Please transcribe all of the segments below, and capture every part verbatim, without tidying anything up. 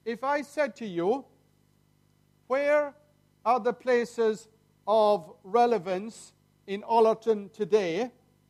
if I said to you, where are the places of relevance in Ollerton today,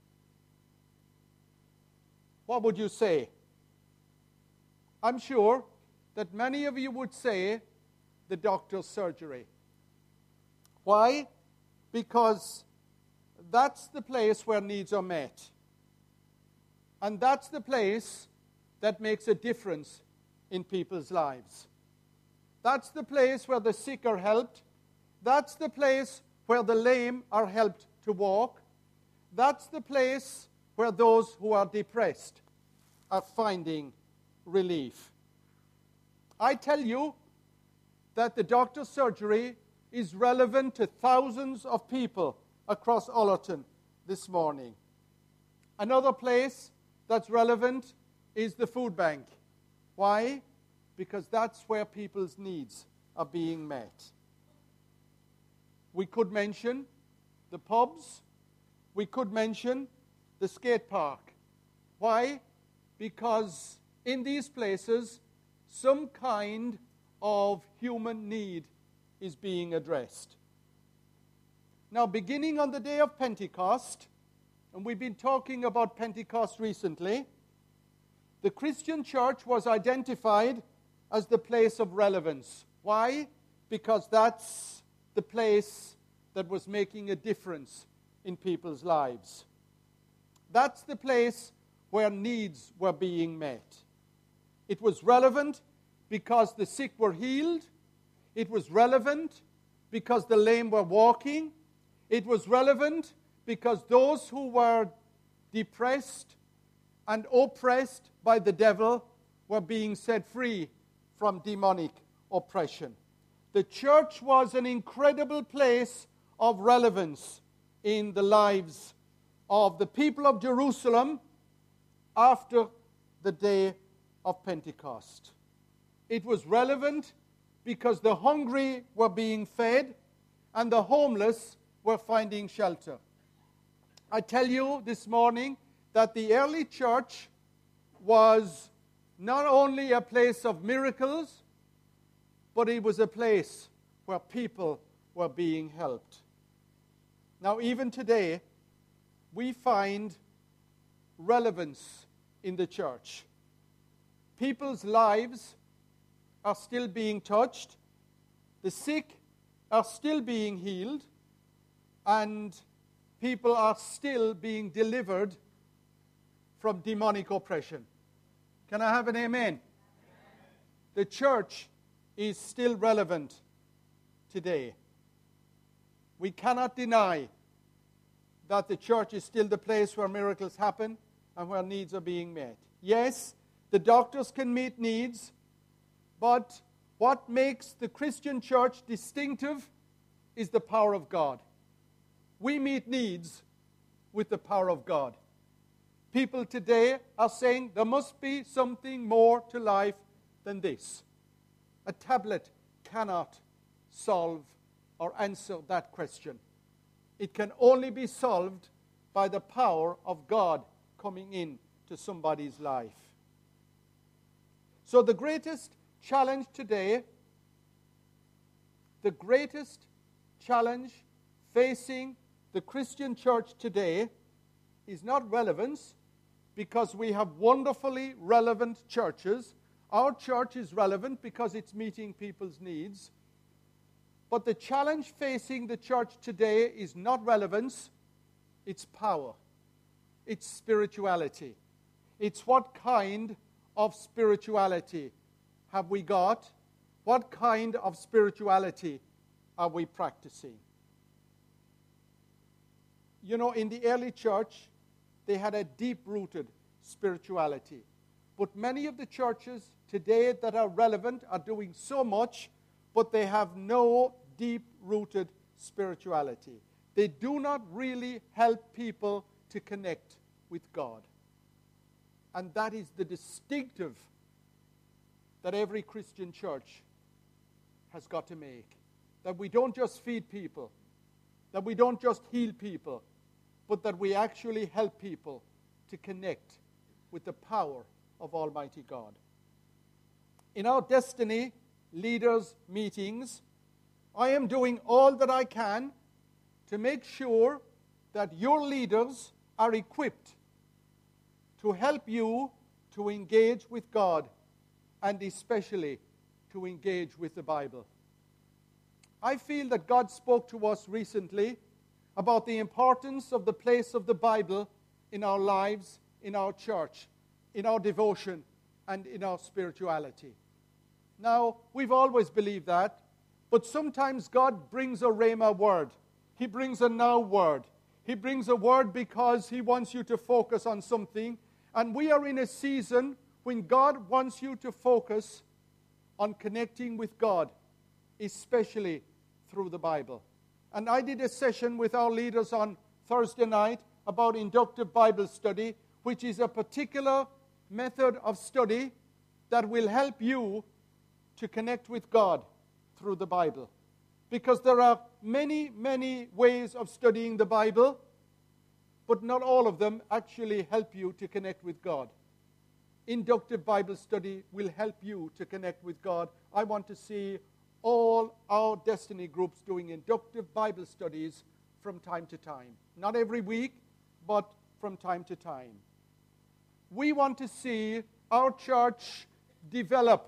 what would you say? I'm sure that many of you would say the doctor's surgery. Why? Because that's the place where needs are met. And that's the place that makes a difference in people's lives. That's the place where the sick are helped. That's the place where the lame are helped to walk. That's the place where those who are depressed are finding relief. I tell you that the doctor's surgery is relevant to thousands of people across Ollerton this morning. Another place that's relevant is the food bank. Why? Because that's where people's needs are being met. We could mention the pubs. We could mention the skate park. Why? Because in these places, some kind of human need is being addressed. Now, beginning on the day of Pentecost, and we've been talking about Pentecost recently, the Christian church was identified as the place of relevance. Why? Because that's the place that was making a difference in people's lives. That's the place where needs were being met. It was relevant because the sick were healed. It was relevant because the lame were walking. It was relevant because those who were depressed and oppressed by the devil were being set free from demonic oppression. The church was an incredible place of relevance in the lives of the people of Jerusalem after the day of Pentecost. It was relevant because the hungry were being fed and the homeless were finding shelter. I tell you this morning that the early church was not only a place of miracles, but it was a place where people were being helped. Now, even today, we find relevance in the church. People's lives are still being touched. The sick are still being healed. And people are still being delivered from demonic oppression. Can I have an amen? Amen. The church is still relevant today. We cannot deny that the church is still the place where miracles happen and where needs are being met. Yes, the doctors can meet needs, but what makes the Christian church distinctive is the power of God. We meet needs with the power of God. People today are saying there must be something more to life than this. A tablet cannot solve or answer that question. It can only be solved by the power of God coming in to somebody's life. So the greatest challenge today, the greatest challenge facing the Christian church today is not relevance, because we have wonderfully relevant churches. Our church is relevant because it's meeting people's needs. But the challenge facing the church today is not relevance, it's power. It's spirituality. It's what kind of spirituality have we got? What kind of spirituality are we practicing? You know, in the early church, they had a deep-rooted spirituality. But many of the churches today that are relevant are doing so much, but they have no deep-rooted spirituality. They do not really help people to connect with God. And that is the distinctive that every Christian church has got to make. That we don't just feed people, that we don't just heal people, but that we actually help people to connect with the power of Almighty God. in our Destiny leaders meetings, I am doing all that I can to make sure that your leaders are equipped to help you to engage with God and especially to engage with the Bible. I feel that God spoke to us recently about the importance of the place of the Bible in our lives, in our church, in our devotion, and in our spirituality. Now, we've always believed that, but sometimes God brings a rhema word. He brings a now word. He brings a word because He wants you to focus on something. And we are in a season when God wants you to focus on connecting with God, especially through the Bible. And I did a session with our leaders on Thursday night about inductive Bible study, which is a particular method of study that will help you to connect with God through the Bible. Because there are many, many ways of studying the Bible, but not all of them actually help you to connect with God. Inductive Bible study will help you to connect with God. I want to see all our Destiny groups doing inductive Bible studies from time to time. Not every week, but from time to time. We want to see our church develop,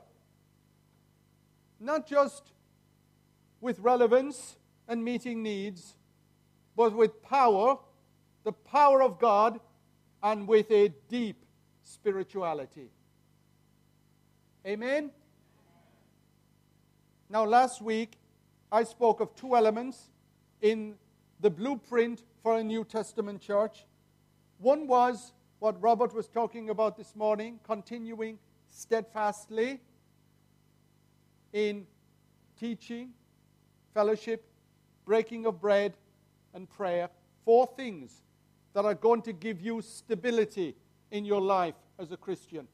not just with relevance and meeting needs, but with power, the power of God, and with a deep spirituality. Amen? Now, last week, I spoke of two elements in the blueprint for a New Testament church. One was what Robert was talking about this morning, continuing steadfastly in teaching, fellowship, breaking of bread, and prayer. Four things that are going to give you stability in your life as a Christian.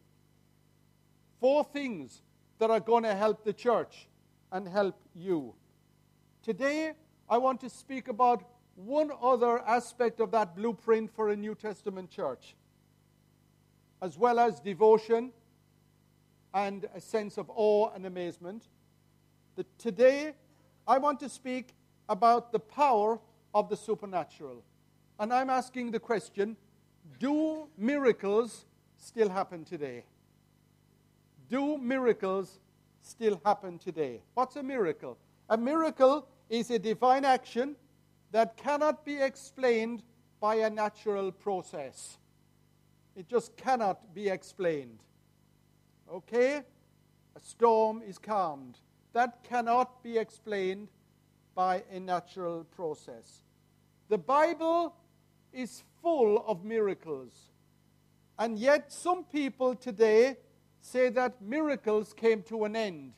Four things that are going to help the church and help you. Today, I want to speak about one other aspect of that blueprint for a New Testament church, as well as devotion and a sense of awe and amazement. The, today, I want to speak about the power of the supernatural. And I'm asking the question, do miracles still happen today? Do miracles still happen today? What's a miracle? A miracle is a divine action that cannot be explained by a natural process. It just cannot be explained. Okay? A storm is calmed. That cannot be explained by a natural process. The Bible is full of miracles. And yet some people today say that miracles came to an end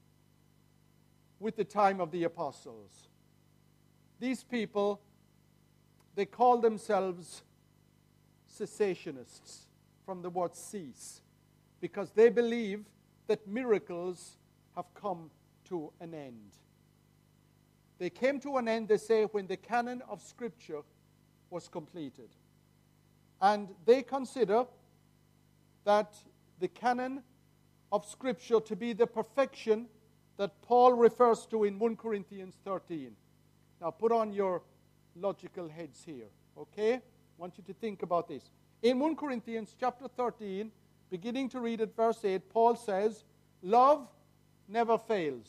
with the time of the apostles. These people, they call themselves cessationists, from the word cease, because they believe that miracles have come to an end. They came to an end, they say, when the canon of Scripture was completed. And they consider that the canon of Scripture to be the perfection that Paul refers to in First Corinthians thirteen. Now put on your logical heads here, okay? I want you to think about this. In First Corinthians chapter thirteen, beginning to read at verse eight, Paul says, love never fails.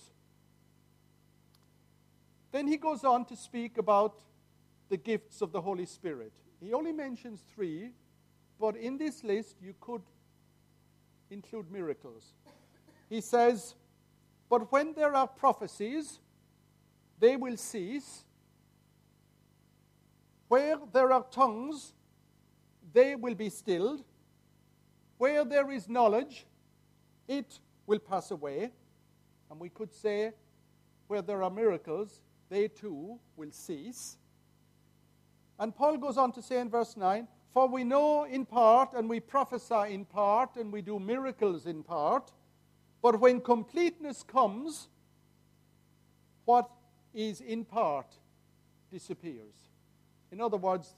Then he goes on to speak about the gifts of the Holy Spirit. He only mentions three, but in this list you could include miracles. He says, but when there are prophecies, they will cease. Where there are tongues, they will be stilled. Where there is knowledge, it will pass away. And we could say, where there are miracles, they too will cease. And Paul goes on to say in verse nine, for we know in part, and we prophesy in part, and we do miracles in part. But when completeness comes, what is in part disappears. In other words,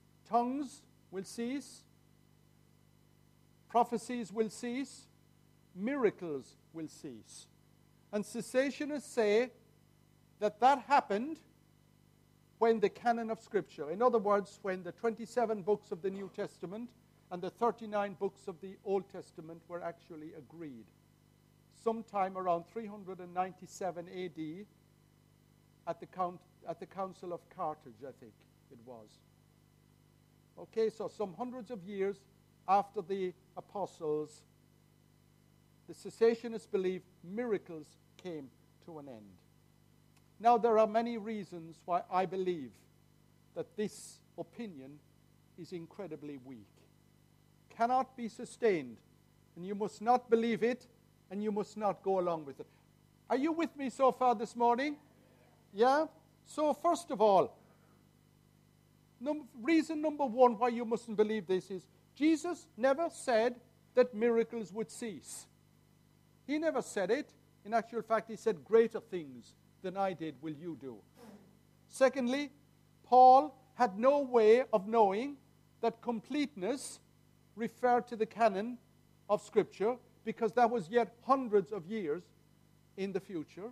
tongues will cease, prophecies will cease, miracles will cease. And cessationists say that that happened when the canon of Scripture, in other words, when the twenty-seven books of the New Testament and the thirty-nine books of the Old Testament were actually agreed. Sometime around three hundred ninety-seven A D at the, count, at the Council of Carthage, I think it was. Okay, so some hundreds of years after the apostles, the cessationists believe miracles came to an end. Now, there are many reasons why I believe that this opinion is incredibly weak. Cannot be sustained, and you must not believe it, and you must not go along with it. Are you with me so far this morning? Yeah? So, first of all, num- reason number one why you mustn't believe this is Jesus never said that miracles would cease. He never said it. In actual fact, he said, greater things than I did will you do. Secondly, Paul had no way of knowing that completeness referred to the canon of Scripture, because that was yet hundreds of years in the future.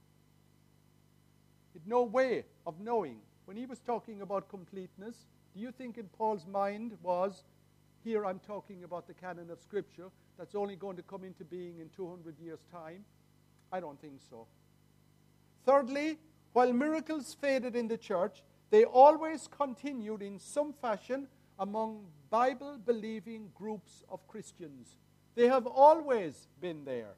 He had no way of knowing. When he was talking about completeness, do you think in Paul's mind was, here I'm talking about the canon of Scripture that's only going to come into being in two hundred years' time? I don't think so. Thirdly, while miracles faded in the church, they always continued in some fashion among Bible-believing groups of Christians. They have always been there.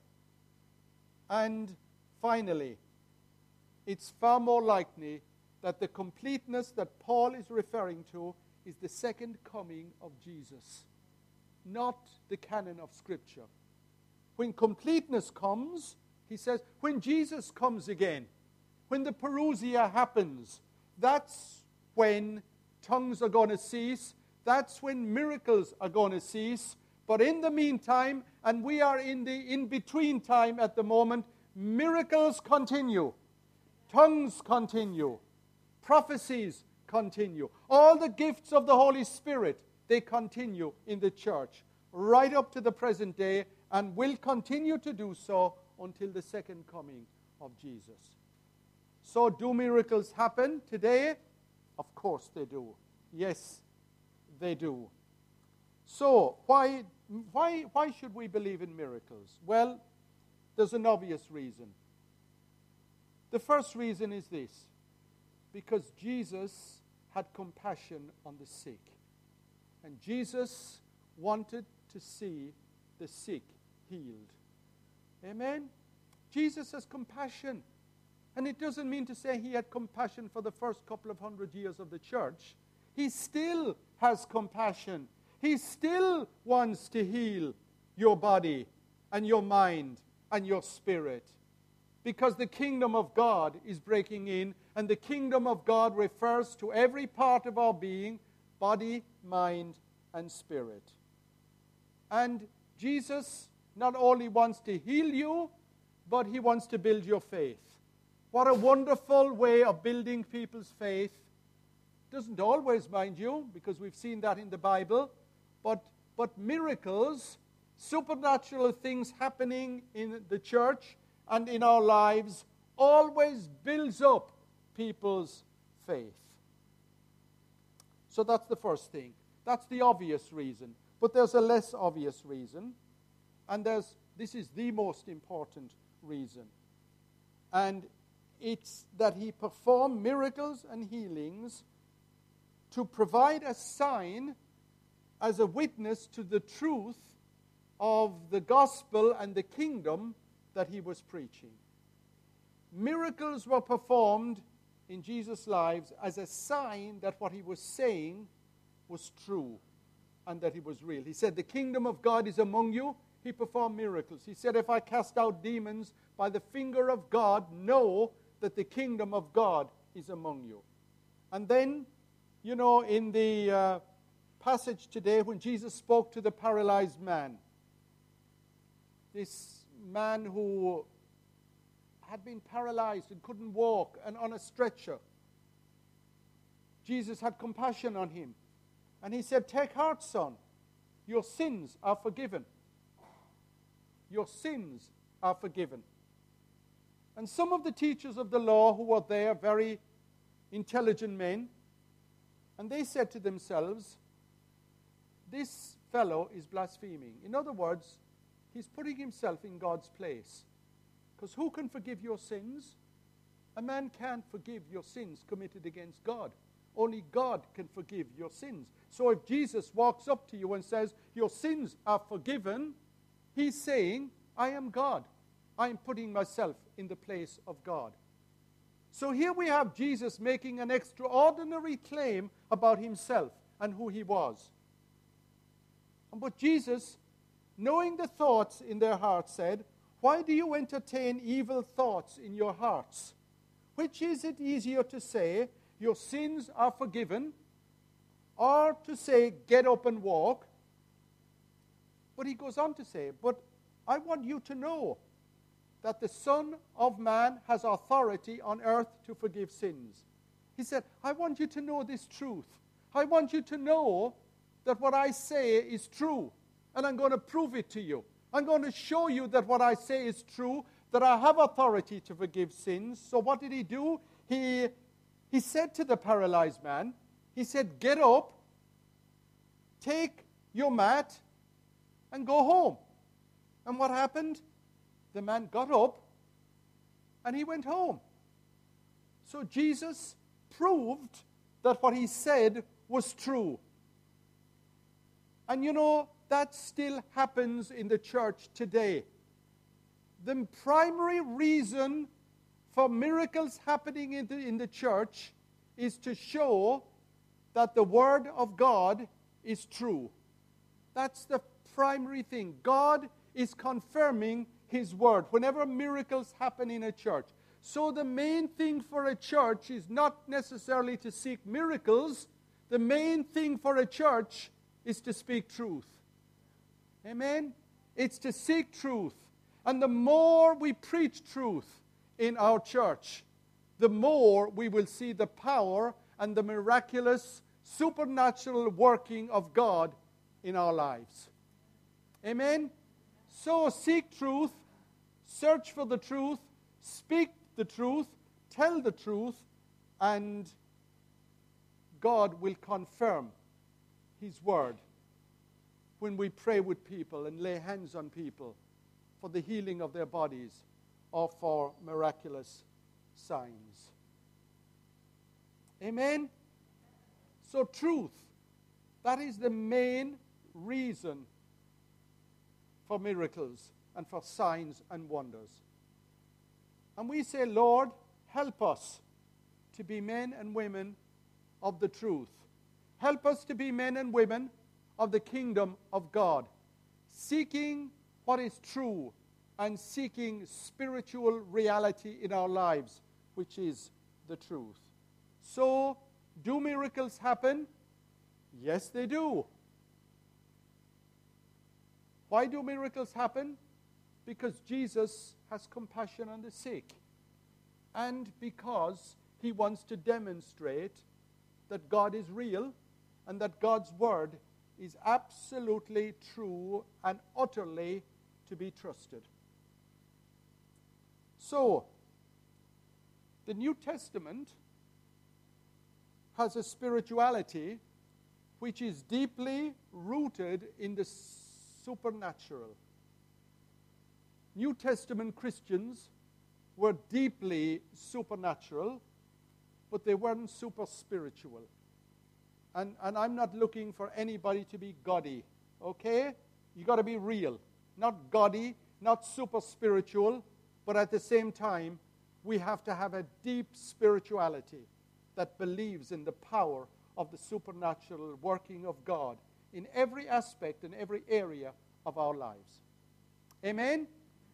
And finally, it's far more likely that the completeness that Paul is referring to is the second coming of Jesus, not the canon of Scripture. When completeness comes, he says, when Jesus comes again, when the parousia happens, that's when tongues are going to cease. That's when miracles are going to cease. But in the meantime, and we are in the in-between time at the moment, miracles continue. Tongues continue. Prophecies continue. All the gifts of the Holy Spirit, they continue in the church right up to the present day, and will continue to do so until the second coming of Jesus. So do miracles happen today? Of course they do. Yes, they do. So why, why, why should we believe in miracles? Well, there's an obvious reason. The first reason is this: because Jesus had compassion on the sick. And Jesus wanted to see the sick healed. Amen? Jesus has compassion. And it doesn't mean to say he had compassion for the first couple of hundred years of the church. He still has compassion. He still wants to heal your body and your mind and your spirit. Because the kingdom of God is breaking in, and the kingdom of God refers to every part of our being, body, mind, and spirit. And Jesus not only wants to heal you, but he wants to build your faith. What a wonderful way of building people's faith. Doesn't always, mind you, because we've seen that in the Bible, but, but miracles, supernatural things happening in the church and in our lives always builds up people's faith. So that's the first thing. That's the obvious reason. But there's a less obvious reason, and there's this is the most important reason. And it's that he performed miracles and healings to provide a sign as a witness to the truth of the gospel and the kingdom that he was preaching. Miracles were performed in Jesus' lives as a sign that what he was saying was true and that it was real. He said, the kingdom of God is among you. He performed miracles. He said, if I cast out demons by the finger of God, know that the kingdom of God is among you. And then, you know, in the uh, passage today when Jesus spoke to the paralyzed man, this man who had been paralyzed and couldn't walk and on a stretcher, Jesus had compassion on him. And he said, take heart, son, your sins are forgiven. your sins are forgiven. And some of the teachers of the law who were there, very intelligent men, and they said to themselves, this fellow is blaspheming. In other words, he's putting himself in God's place. Because who can forgive your sins? A man can't forgive your sins committed against God. Only God can forgive your sins. So if Jesus walks up to you and says, your sins are forgiven, he's saying, I am God. I am putting myself in the place of God. So here we have Jesus making an extraordinary claim about himself and who he was. But Jesus, knowing the thoughts in their hearts, said, why do you entertain evil thoughts in your hearts? Which is it easier to say, your sins are forgiven, or to say, get up and walk? But he goes on to say, but I want you to know that the Son of Man has authority on earth to forgive sins. He said, I want you to know this truth. I want you to know that what I say is true, and I'm going to prove it to you. I'm going to show you that what I say is true, that I have authority to forgive sins. So what did he do? He, he said to the paralyzed man, he said, get up, take your mat, and go home. And what happened? The man got up, and he went home. So Jesus proved that what he said was true. And you know, that still happens in the church today. The primary reason for miracles happening in the, in the church is to show that the Word of God is true. That's the primary thing. God is confirming His Word whenever miracles happen in a church. So the main thing for a church is not necessarily to seek miracles. The main thing for a church is to speak truth. Amen? It's to seek truth. And the more we preach truth in our church, the more we will see the power and the miraculous, supernatural working of God in our lives. Amen? So seek truth, search for the truth, speak the truth, tell the truth, and God will confirm His Word when we pray with people and lay hands on people for the healing of their bodies or for miraculous signs. Amen? So truth, that is the main reason for miracles and for signs and wonders. And we say, Lord, help us to be men and women of the truth. Help us to be men and women of the kingdom of God, seeking what is true and seeking spiritual reality in our lives, which is the truth. So, do miracles happen? Yes, they do. Why do miracles happen? Because Jesus has compassion on the sick, and because He wants to demonstrate that God is real and that God's Word is absolutely true and utterly to be trusted. So, the New Testament has a spirituality which is deeply rooted in the supernatural. New Testament Christians were deeply supernatural, but they weren't super spiritual. And, and I'm not looking for anybody to be gaudy, okay? You got to be real. Not gaudy, not super spiritual, but at the same time, we have to have a deep spirituality that believes in the power of the supernatural working of God in every aspect and every area of our lives. Amen?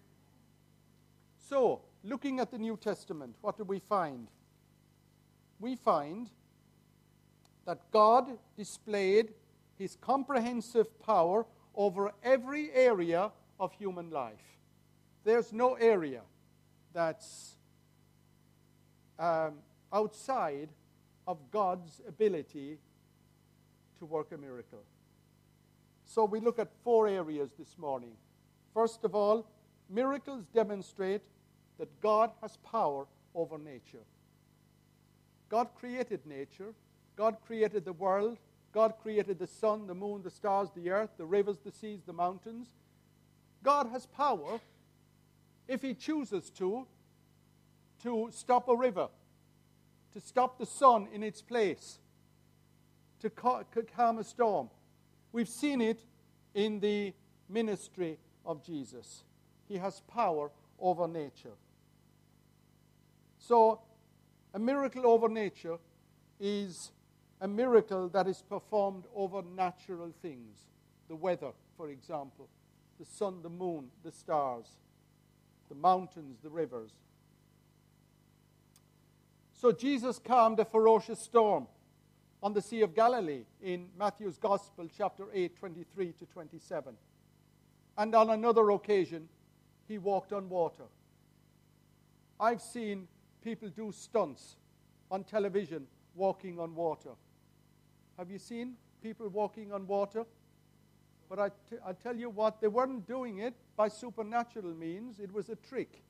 So, looking at the New Testament, what do we find? We find that God displayed His comprehensive power over every area of human life. There's no area that's um, outside of God's ability to work a miracle. So we look at four areas this morning. First of all, miracles demonstrate that God has power over nature. God created nature. God created the world. God created the sun, the moon, the stars, the earth, the rivers, the seas, the mountains. God has power, if he chooses to, to stop a river, to stop the sun in its place, to calm a storm. We've seen it in the ministry of Jesus. He has power over nature. So, a miracle over nature is a miracle that is performed over natural things. The weather, for example, the sun, the moon, the stars, the mountains, the rivers. So Jesus calmed a ferocious storm on the Sea of Galilee in Matthew's Gospel, chapter eight, twenty-three to twenty-seven. And on another occasion, he walked on water. I've seen people do stunts on television walking on water. Have you seen people walking on water? But I, t- I tell you what, they weren't doing it by supernatural means. It was a trick.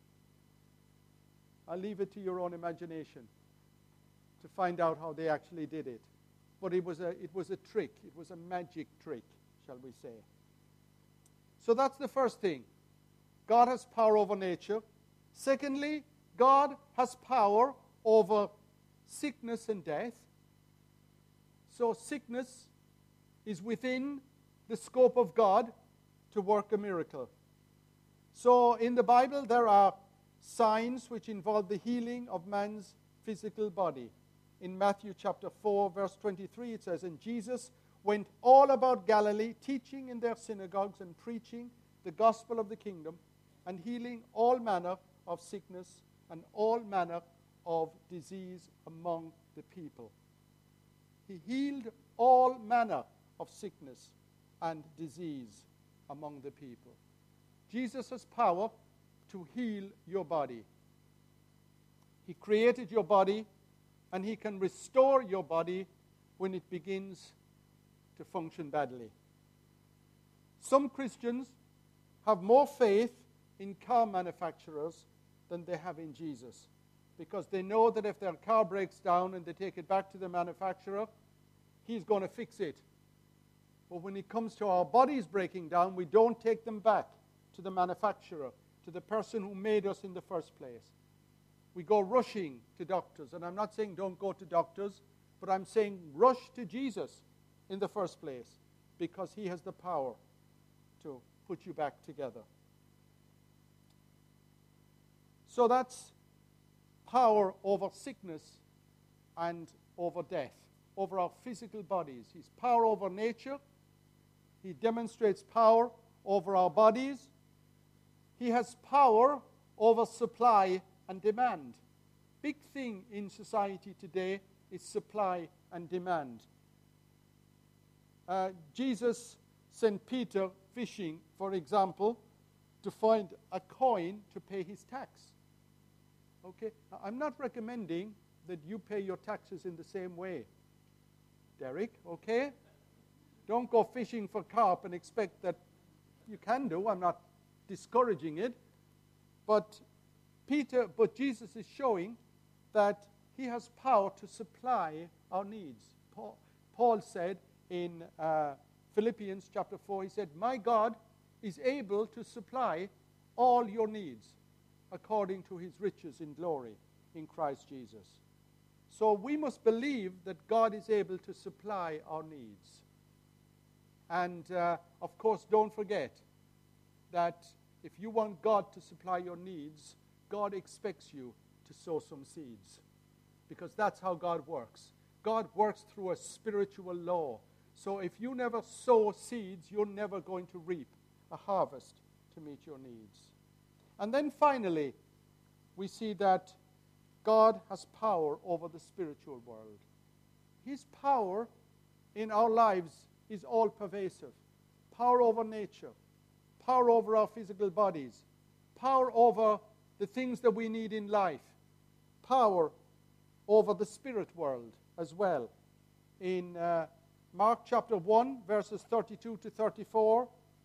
I'll leave it to your own imagination to find out how they actually did it. But it was a, it was a trick. It was a magic trick, shall we say. So that's the first thing. God has power over nature. Secondly, God has power over sickness and death. So sickness is within the scope of God to work a miracle. So in the Bible, there are signs which involve the healing of man's physical body. In Matthew chapter four, verse twenty-three, it says, "And Jesus went all about Galilee, teaching in their synagogues and preaching the gospel of the kingdom, and healing all manner of sickness and all manner of disease among the people." He healed all manner of sickness and disease among the people. Jesus has power to heal your body. He created your body, and he can restore your body when it begins to function badly. Some Christians have more faith in car manufacturers than they have in Jesus, because they know that if their car breaks down and they take it back to the manufacturer, he's going to fix it. But when it comes to our bodies breaking down, we don't take them back to the manufacturer, to the person who made us in the first place. We go rushing to doctors. And I'm not saying don't go to doctors, but I'm saying rush to Jesus in the first place, because he has the power to put you back together. So that's power over sickness and over death, over our physical bodies. He's power over nature. He demonstrates power over our bodies. He has power over supply and demand. Big thing in society today is supply and demand. Uh, Jesus sent Peter fishing, for example, to find a coin to pay his tax. Okay? Now, I'm not recommending that you pay your taxes in the same way, Derek, okay? Don't go fishing for carp and expect that you can do. I'm not discouraging it. But Peter, but Jesus is showing that he has power to supply our needs. Paul, Paul said in uh, Philippians chapter four, he said, "My God is able to supply all your needs according to his riches in glory in Christ Jesus." So we must believe that God is able to supply our needs. And, uh, of course, don't forget that if you want God to supply your needs, God expects you to sow some seeds, because that's how God works. God works through a spiritual law. So if you never sow seeds, you're never going to reap a harvest to meet your needs. And then finally, we see that God has power over the spiritual world. His power in our lives is all pervasive. Power over nature, power over our physical bodies, power over the things that we need in life, power over the spirit world as well. In uh, Mark chapter one, verses thirty-two to thirty-four,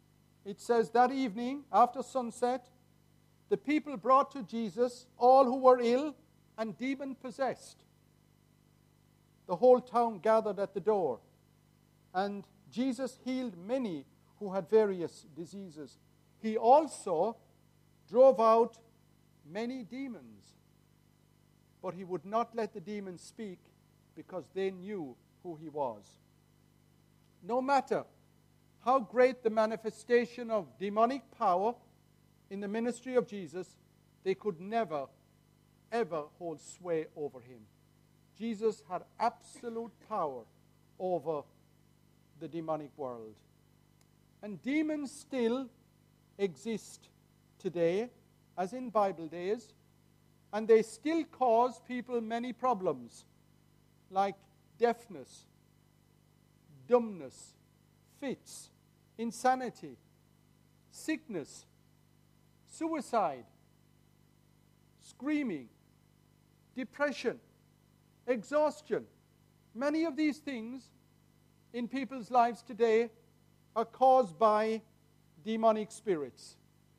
it says, that evening, after sunset, the people brought to Jesus all who were ill and demon-possessed. The whole town gathered at the door, and Jesus healed many who had various diseases. He also drove out many demons, but he would not let the demons speak because they knew who he was. No matter how great the manifestation of demonic power in the ministry of Jesus, they could never, ever hold sway over him. Jesus had absolute power over the demonic world. And demons still exist today, as in Bible days, and they still cause people many problems, like deafness, dumbness, fits, insanity, sickness, suicide, screaming, depression, exhaustion. Many of these things in people's lives today are caused by demonic spirits.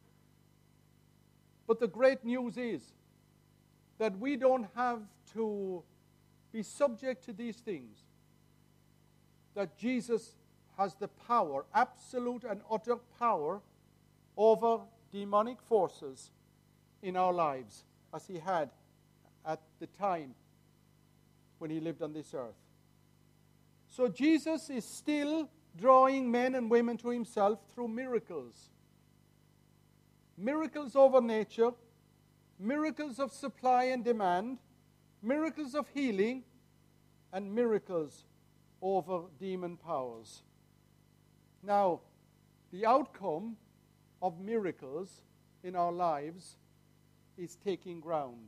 But the great news is that we don't have to be subject to these things. That Jesus has the power, absolute and utter power, over demonic forces in our lives, as he had at the time when he lived on this earth. So Jesus is still drawing men and women to himself through miracles. Miracles over nature, miracles of supply and demand, miracles of healing, and miracles over demon powers. Now, the outcome of miracles in our lives is taking ground.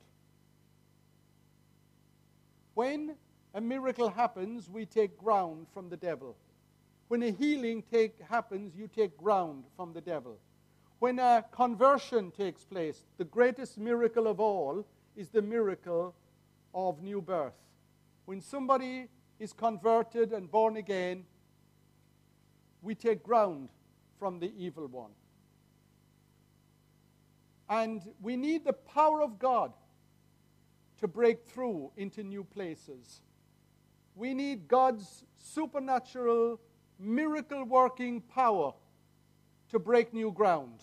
When a miracle happens, we take ground from the devil. When a healing take, happens, you take ground from the devil. When a conversion takes place, the greatest miracle of all is the miracle of new birth. When somebody is converted and born again, we take ground from the evil one. And we need the power of God to break through into new places. We need God's supernatural, miracle-working power to break new ground.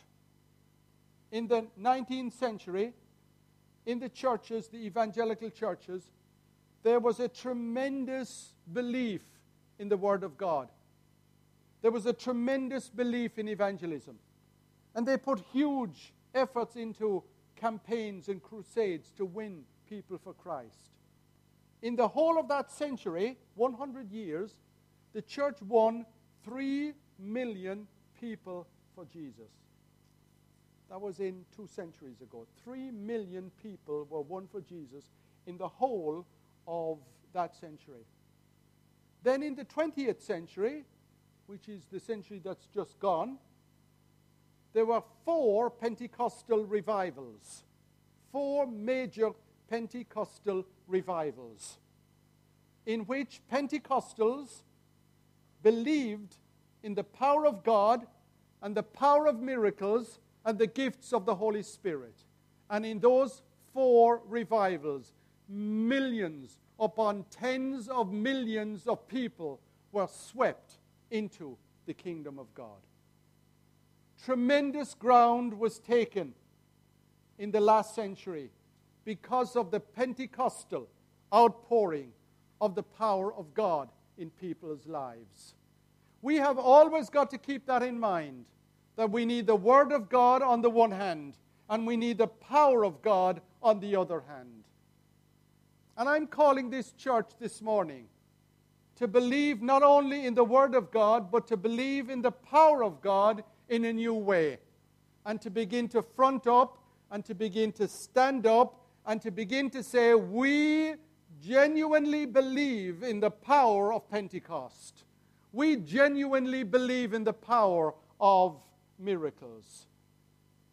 In the nineteenth century, in the churches, the evangelical churches, there was a tremendous belief in the Word of God. There was a tremendous belief in evangelism. And they put huge efforts into campaigns and crusades to win people for Christ. In the whole of that century, one hundred years, the church won three million people for Jesus. That was in two centuries ago. Three million people were won for Jesus in the whole of that century. Then in the twentieth century, which is the century that's just gone, there were four Pentecostal revivals. Four major Pentecostal revivals in which Pentecostals believed in the power of God and the power of miracles and the gifts of the Holy Spirit. And in those four revivals, millions upon tens of millions of people were swept into the kingdom of God. Tremendous ground was taken in the last century because of the Pentecostal outpouring of the power of God in people's lives. We have always got to keep that in mind, that we need the Word of God on the one hand, and we need the power of God on the other hand. And I'm calling this church this morning to believe not only in the Word of God, but to believe in the power of God in a new way, and to begin to front up, and to begin to stand up, and to begin to say, we genuinely believe in the power of Pentecost. We genuinely believe in the power of miracles.